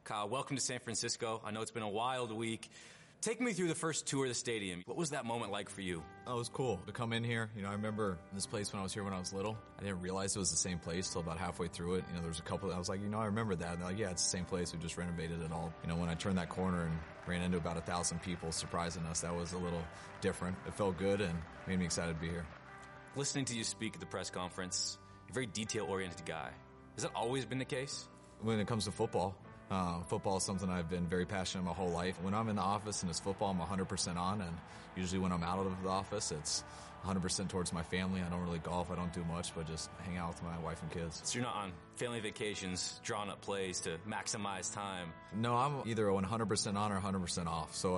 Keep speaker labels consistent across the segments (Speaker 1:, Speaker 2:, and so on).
Speaker 1: Kyle, welcome to San Francisco. I know it's been a wild week. Take me through the first tour of the stadium. What was that moment like for you?
Speaker 2: Oh, it was cool to come in here. I remember this place when I was here when I was little. I didn't realize it was the same place till about halfway through it. There was a couple, I was like, I remember that. And they're like, yeah, it's the same place. We just renovated it all. When I turned that corner and ran into about 1,000 people surprising us, that was a little different. It felt good and made me excited to be here.
Speaker 1: Listening to you speak at the press conference, you're a very detail-oriented guy. Has that always been the case?
Speaker 2: When it comes to football, football is something I've been very passionate my whole life. When I'm in the office and it's football, I'm 100% on, and usually when I'm out of the office, it's 100% towards my family. I don't really golf, I don't do much, but just hang out with my wife and kids.
Speaker 1: So you're not on family vacations, drawing up plays to maximize time?
Speaker 2: No, I'm either 100% on or 100% off. So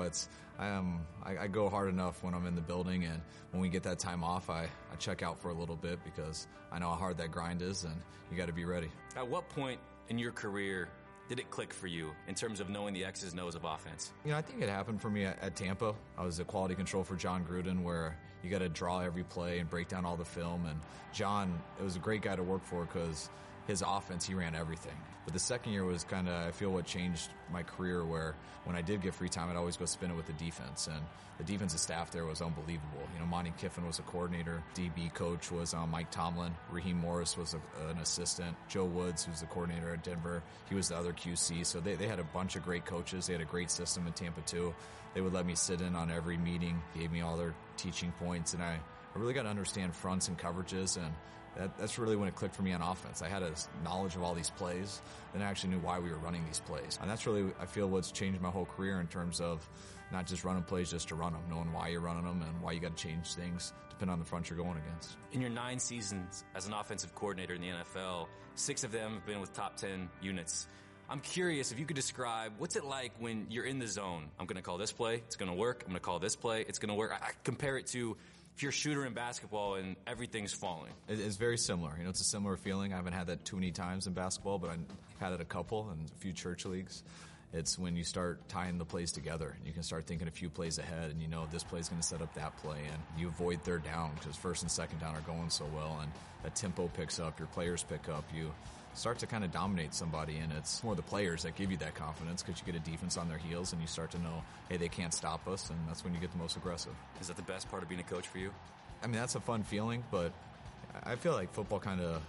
Speaker 2: I go hard enough when I'm in the building, and when we get that time off, I check out for a little bit because I know how hard that grind is, and you got to be ready.
Speaker 1: At what point in your career did it click for you in terms of knowing the X's and O's of offense?
Speaker 2: I think it happened for me at Tampa. I was a quality control for John Gruden, where you got to draw every play and break down all the film. And John, it was a great guy to work for because his offense, he ran everything. But the second year was kind of, I feel, what changed my career, where when I did get free time, I'd always go spin it with the defense. And the defensive staff there was unbelievable. Monty Kiffin was a coordinator. DB coach was Mike Tomlin. Raheem Morris was an assistant. Joe Woods, who's the coordinator at Denver, he was the other QC. So they had a bunch of great coaches. They had a great system in Tampa too. They would let me sit in on every meeting, gave me all their teaching points, and I really got to understand fronts and coverages, and that's really when it clicked for me on offense. I had a knowledge of all these plays, and I actually knew why we were running these plays. And that's really, I feel, what's changed my whole career in terms of not just running plays just to run them, knowing why you're running them and why you got to change things depending on the front you're going against.
Speaker 1: In your 9 seasons as an offensive coordinator in the NFL, 6 of them have been with top 10 units. I'm curious if you could describe what's it like when you're in the zone. I'm going to call this play, it's going to work. I'm going to call this play, it's going to work. I compare it to if you're a shooter in basketball and everything's falling.
Speaker 2: It's very similar. It's a similar feeling. I haven't had that too many times in basketball, but I've had it a couple in a few church leagues. It's when you start tying the plays together, and you can start thinking a few plays ahead, and this play's going to set up that play, and you avoid third down because first and second down are going so well, and that tempo picks up, your players pick up, you start to kind of dominate somebody, and it's more the players that give you that confidence because you get a defense on their heels, and you start to know, hey, they can't stop us, and that's when you get the most aggressive.
Speaker 1: Is that the best part of being a coach for you?
Speaker 2: That's a fun feeling, but I feel like football kind of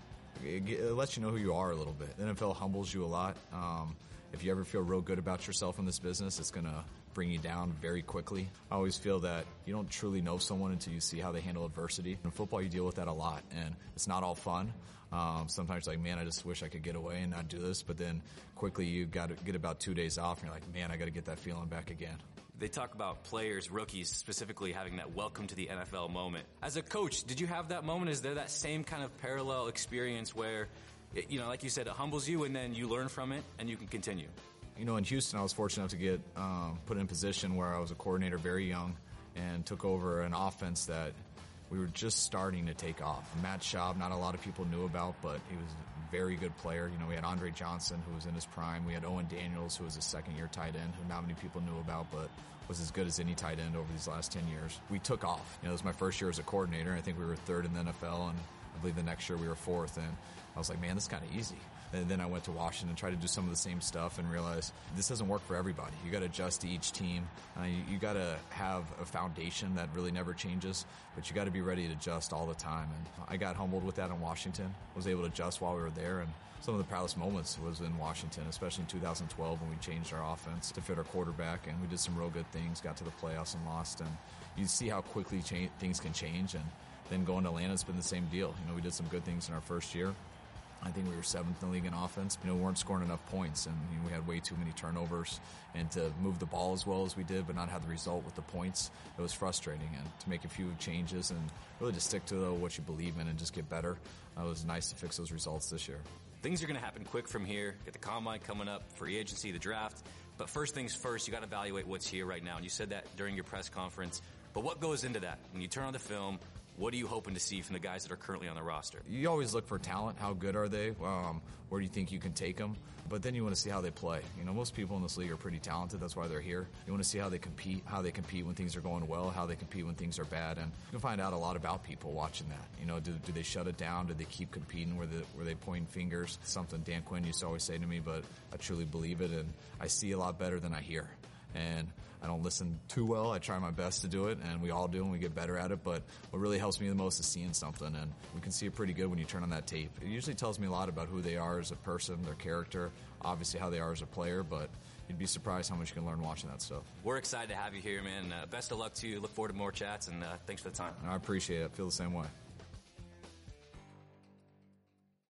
Speaker 2: it lets you know who you are a little bit. The NFL humbles you a lot. If you ever feel real good about yourself in this business, it's going to bring you down very quickly. I always feel that you don't truly know someone until you see how they handle adversity. In football, you deal with that a lot, and it's not all fun. Sometimes like, man, I just wish I could get away and not do this, but then quickly you got to get about 2 days off, and you're like, man, I got to get that feeling back again.
Speaker 1: They talk about players, rookies, specifically having that welcome to the NFL moment. As a coach, did you have that moment? Is there that same kind of parallel experience where, like you said, it humbles you and then you learn from it and you can continue?
Speaker 2: In Houston, I was fortunate enough to get put in a position where I was a coordinator very young and took over an offense that we were just starting to take off. Matt Schaub, not a lot of people knew about, but he was a very good player. We had Andre Johnson, who was in his prime. We had Owen Daniels, who was a second-year tight end, who not many people knew about, but was as good as any tight end over these last 10 years. We took off. It was my first year as a coordinator. I think we were 3rd in the NFL, and I believe the next year we were 4th, and I was like, man, this is kind of easy. And then I went to Washington and tried to do some of the same stuff and realized this doesn't work for everybody. You got to adjust to each team. You got to have a foundation that really never changes, but you got to be ready to adjust all the time. And I got humbled with that in Washington. I was able to adjust while we were there, and some of the proudest moments was in Washington, especially in 2012 when we changed our offense to fit our quarterback, and we did some real good things, got to the playoffs and lost. And you see how quickly things can change, and then going to Atlanta, it's been the same deal. We did some good things in our first year. I think we were 7th in the league in offense. We weren't scoring enough points, and we had way too many turnovers. And to move the ball as well as we did, but not have the result with the points, it was frustrating. And to make a few changes and really to stick to what you believe in and just get better, it was nice to fix those results this year.
Speaker 1: Things are going to happen quick from here. Get the combine coming up, free agency, the draft. But first things first, you got to evaluate what's here right now. And you said that during your press conference. But what goes into that? When you turn on the film, What are you hoping to see from the guys that are currently on the roster?
Speaker 2: You always look for talent. How good are they? Where do you think you can take them? But then you want to see how they play. You know, most people in this league are pretty talented. That's why they're here. You want to see how they compete when things are going well, how they compete when things are bad. And you can find out a lot about people watching that. You know, do they shut it down? Do they keep competing? Were they pointing fingers? Something Dan Quinn used to always say to me, but I truly believe it. And I see a lot better than I hear. And I don't listen too well. I try my best to do it, and we all do, and we get better at it. But what really helps me the most is seeing something, and we can see it pretty good when you turn on that tape. It usually tells me a lot about who they are as a person, their character, obviously how they are as a player, but you'd be surprised how much you can learn watching that stuff.
Speaker 1: We're excited to have you here, man. Best of luck to you. Look forward to more chats, and thanks for the time.
Speaker 2: I appreciate it. I feel the same way.